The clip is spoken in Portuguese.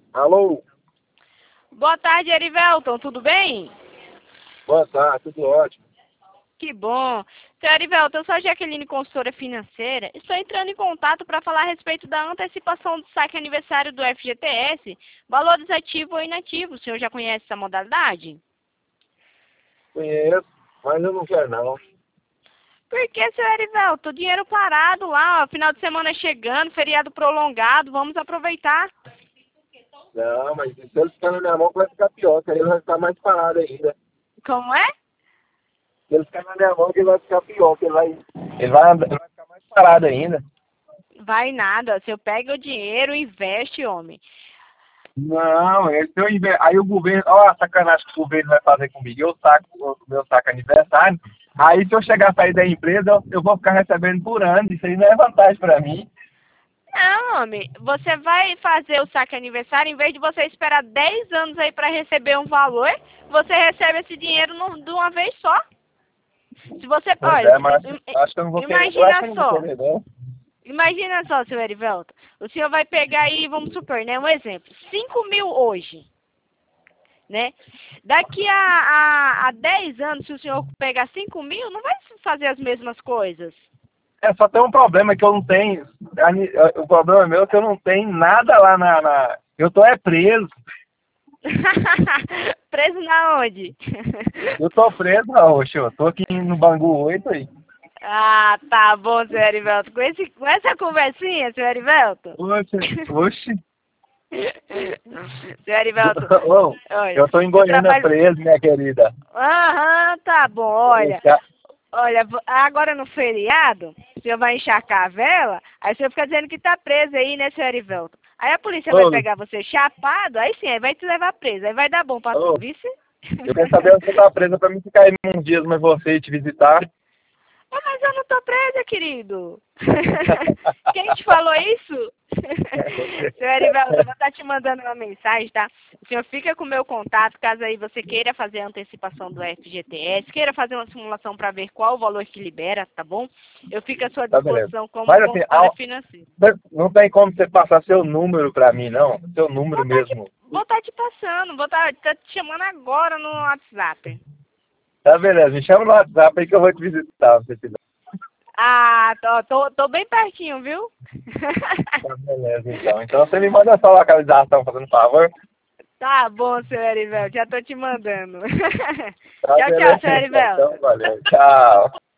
Alô? Boa tarde, Erivelton, tudo bem? Boa tarde, tudo ótimo. Que bom. Seu Erivelton, eu sou a Jaqueline, consultora financeira. Estou entrando em contato para falar a respeito da antecipação do saque aniversário do FGTS, valores ativo ou inativo. O senhor já conhece essa modalidade? Conheço, mas eu não quero não. Por que, seu Erivelton? Dinheiro parado lá, ó, final de semana chegando, feriado prolongado, vamos aproveitar. Não, mas se ele ficar na minha mão vai ficar pior, que aí ele vai ficar mais parado ainda. Como é? Se ele ficar na minha mão que ele vai ficar pior, que ele vai ficar mais parado ainda. Vai nada, se eu pego o dinheiro, investe, homem. Não, aí o governo, olha a sacanagem que o governo vai fazer comigo. Eu saco o meu saco aniversário, aí se eu chegar a sair da empresa, eu vou ficar recebendo por ano. Isso aí não é vantagem para mim. Não, homem, você vai fazer o saque aniversário, em vez de você esperar 10 anos aí para receber um valor, você recebe esse dinheiro de uma vez só. Se você, Pois olha, é, mas acho que eu não vou querer. Eu acho que eu imagina não vou só, querer, não. imagina só, seu Erivelto, o senhor vai pegar aí, vamos supor, né, um exemplo, 5.000 hoje, né? Daqui a 10 anos, se o senhor pegar 5.000, não vai fazer as mesmas coisas. É, só tem um problema que eu não tenho. O problema meu é que eu não tenho nada lá eu tô preso. Preso na onde? Eu tô preso, oxe, eu tô aqui no Bangu 8 aí. Ah, tá bom, seu Erivelto. Com essa conversinha, seu Erivelto. Oxe, oxe. Seu Erivelto, Ô, olha, eu tô em eu Goiânia trabalho. preso, minha querida. Aham, tá bom, olha, agora no feriado, o senhor vai encharcar a vela, aí o senhor fica dizendo que tá preso aí, né, seu Erivelto? Aí a polícia vai Ô, pegar você chapado, aí sim, aí vai te levar preso, aí vai dar bom pra tu, ô, vice? eu quero saber onde você tá presa pra mim ficar aí uns dias mais você te visitar. Ah, mas eu não tô presa, querido. Quem te falou isso? Seu Erivelto, eu vou estar te mandando uma mensagem, tá? O senhor fica com o meu contato, caso aí você queira fazer a antecipação do FGTS, queira fazer uma simulação para ver qual o valor que libera, tá bom? Eu fico à sua Tá, beleza. disposição como Mas assim, consultora financeira. não tem como você passar seu número pra mim, não? Seu número mesmo. Vou estar te passando, vou estar te chamando agora no WhatsApp. Tá, beleza. Me chama no WhatsApp aí que eu vou te visitar, se você quiser. Ah, tô bem pertinho, viu? Tá, beleza, então. Então você me manda sua localização, fazendo favor. Tá bom, seu Erivelto, já tô te mandando. Tá, Tchau, beleza. tchau, seu Erivelto. Então, valeu. Tchau.